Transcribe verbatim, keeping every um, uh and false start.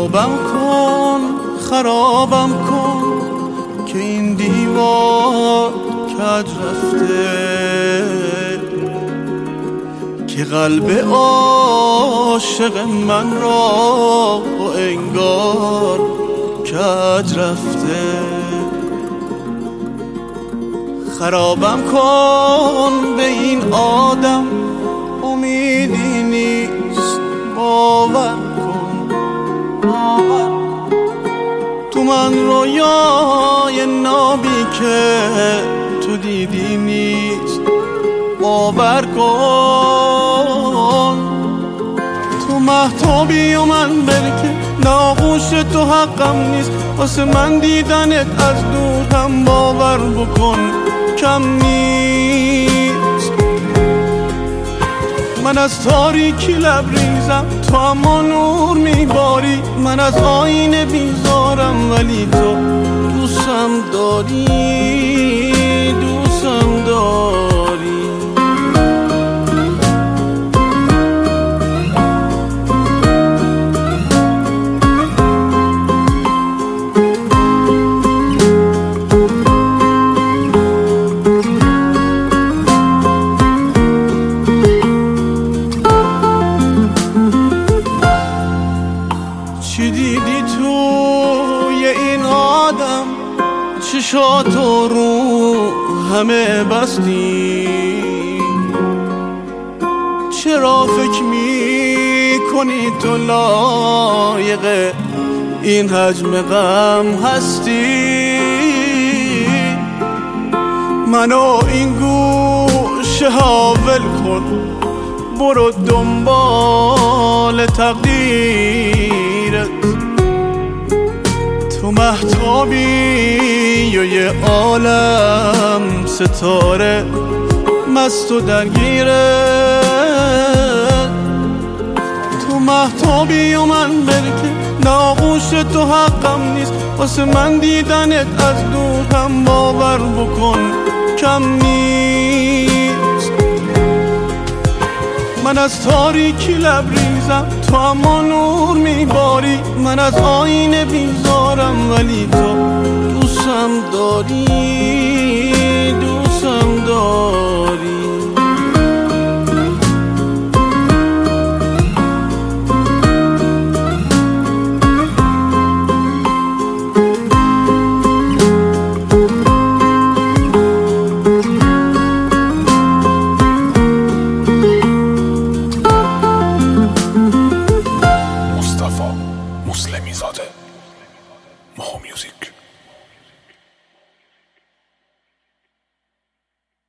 خرابم کن خرابم کن که این دیوار کج رفته، که قلب عاشق من را انگار کج رفته. خرابم کن به این آدم امیدی نیست، باور کن باور کن تو من رویای نابی که تو دیدی نیست، باور کن تو مهتابی و من برکه ناغوش تو حقم نیست، واسه من دیدنت از دور هم باور بکن کم نیست. من از تاریکی لبریزم تو اما نور میباری، من از آینه بیزارم ولی تو دوستم داری دوستم داری. چی دیدی توی این آدم چشاتو رو همه بستی، چرا فکر میکنی تو لایق این حجم غم هستی؟ منو این گوشه ها ول کن، برو دنبال تقدیرت، تو مهتابی و یه عالم ستاره مست و درگیرت. تو مهتابی و من برکه ناغوش تو حقم نیست، واسه من دیدنت از دور هم باور بکن کم نیست. من از تاریکی لبریزم تو اما نور میباری، من از آینه بیزارم ولی تو دوستم داری دوستم داری. مسلمی زاده.